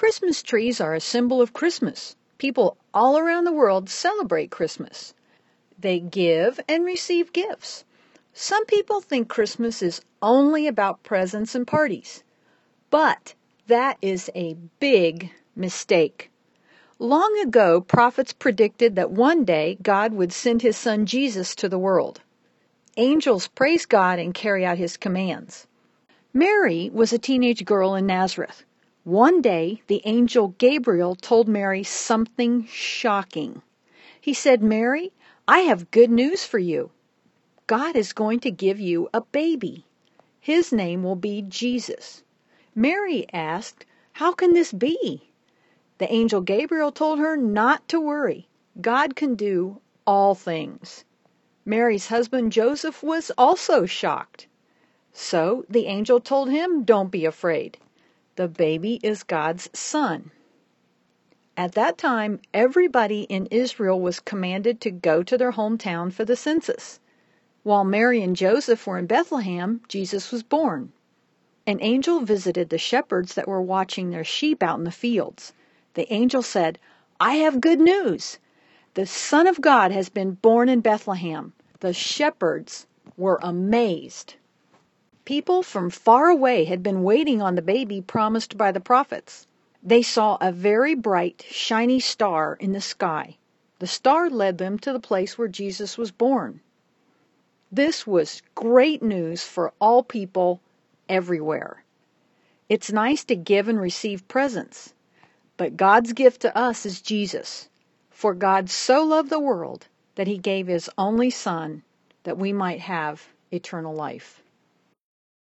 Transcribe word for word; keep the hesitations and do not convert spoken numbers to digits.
Christmas trees are a symbol of Christmas. People all around the world celebrate Christmas. They give and receive gifts. Some people think Christmas is only about presents and parties, but that is a big mistake. Long ago, prophets predicted that one day God would send his son Jesus to the world. Angels praise God and carry out his commands. Mary was a teenage girl in Nazareth. One day, the angel Gabriel told Mary something shocking. He said, "Mary, I have good news for you. God is going to give you a baby. His name will be Jesus." Mary asked, "How can this be?" The angel Gabriel told her not to worry. God can do all things. Mary's husband Joseph was also shocked. So the angel told him, "Don't be afraid. The baby is God's son." At that time, everybody in Israel was commanded to go to their hometown for the census. While Mary and Joseph were in Bethlehem, Jesus was born. An angel visited the shepherds that were watching their sheep out in the fields. The angel said, "I have good news. The Son of God has been born in Bethlehem." The shepherds were amazed. People from far away had been waiting on the baby promised by the prophets. They saw a very bright, shiny star in the sky. The star led them to the place where Jesus was born. This was great news for all people everywhere. It's nice to give and receive presents, but God's gift to us is Jesus. For God so loved the world that he gave his only Son that we might have eternal life.